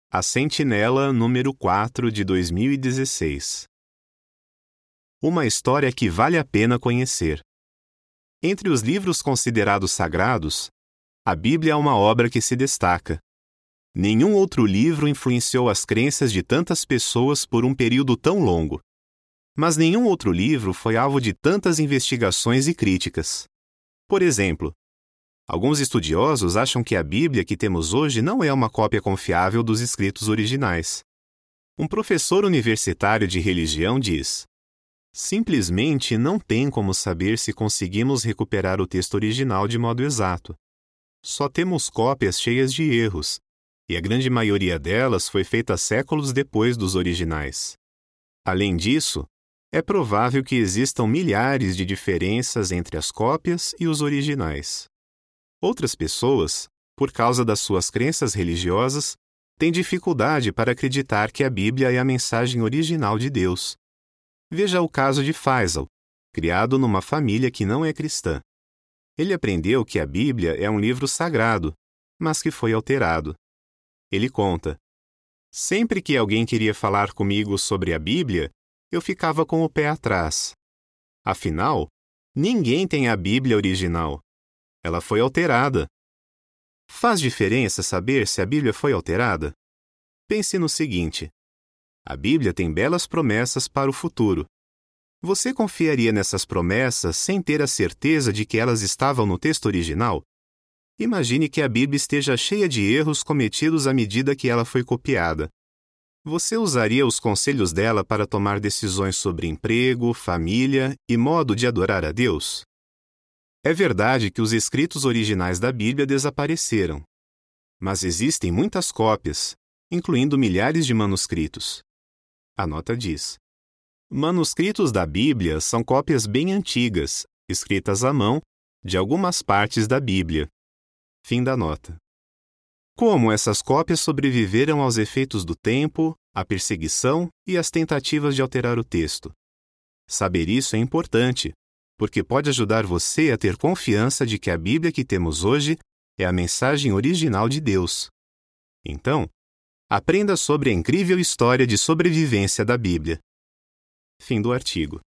A Sentinela número 4 de 2016. Uma história que vale a pena conhecer. Entre os livros considerados sagrados, a Bíblia é uma obra que se destaca. Nenhum outro livro influenciou as crenças de tantas pessoas por um período tão longo. Mas nenhum outro livro foi alvo de tantas investigações e críticas. Por exemplo, alguns estudiosos acham que a Bíblia que temos hoje não é uma cópia confiável dos escritos originais. Um professor universitário de religião diz: simplesmente não tem como saber se conseguimos recuperar o texto original de modo exato. Só temos cópias cheias de erros, e a grande maioria delas foi feita séculos depois dos originais. Além disso, é provável que existam milhares de diferenças entre as cópias e os originais. Outras pessoas, por causa das suas crenças religiosas, têm dificuldade para acreditar que a Bíblia é a mensagem original de Deus. Veja o caso de Faisal, criado numa família que não é cristã. Ele aprendeu que a Bíblia é um livro sagrado, mas que foi alterado. Ele conta: sempre que alguém queria falar comigo sobre a Bíblia, eu ficava com o pé atrás. Afinal, ninguém tem a Bíblia original. Ela foi alterada. Faz diferença saber se a Bíblia foi alterada? Pense no seguinte: a Bíblia tem belas promessas para o futuro. Você confiaria nessas promessas sem ter a certeza de que elas estavam no texto original? Imagine que a Bíblia esteja cheia de erros cometidos à medida que ela foi copiada. Você usaria os conselhos dela para tomar decisões sobre emprego, família e modo de adorar a Deus? É verdade que os escritos originais da Bíblia desapareceram, mas existem muitas cópias, incluindo milhares de manuscritos. A nota diz: manuscritos da Bíblia são cópias bem antigas, escritas à mão, de algumas partes da Bíblia. Fim da nota. Como essas cópias sobreviveram aos efeitos do tempo, à perseguição e às tentativas de alterar o texto? Saber isso é importante, porque pode ajudar você a ter confiança de que a Bíblia que temos hoje é a mensagem original de Deus. Então, aprenda sobre a incrível história de sobrevivência da Bíblia. Fim do artigo.